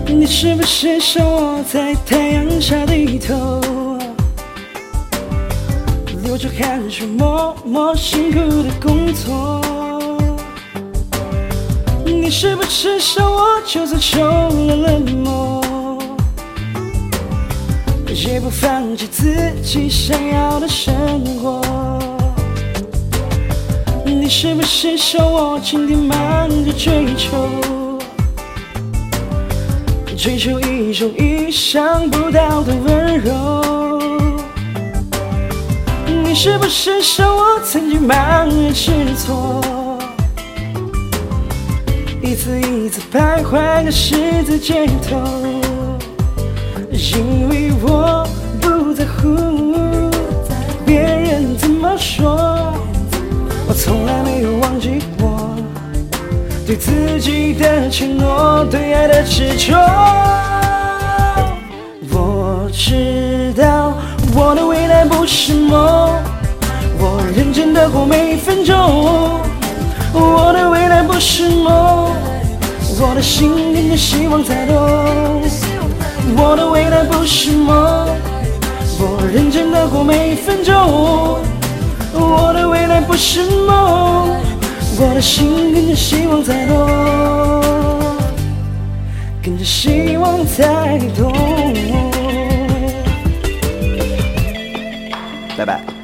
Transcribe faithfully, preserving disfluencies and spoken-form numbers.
你是不是像我在太阳下低头，流着汗水默默辛苦的工作？你是不是像我就算受了冷漠，也不放弃自己想要的生活？你是不是像我今天忙着追求，追求一种意想不到的温柔？你是不是像我曾经茫然失措，一次一次徘徊在十字街头？因为我不在乎别人怎么说，我从来没有忘记我对自己的承诺，对爱的执着。我知道我的未来不是梦，我认真的过每一分钟。我的未来不是梦，我的心跟着希望在动。我的未来不是梦，我认真的过每一分钟。我的未来不是梦，我的心跟着希望在动，跟着希望在动。 拜拜。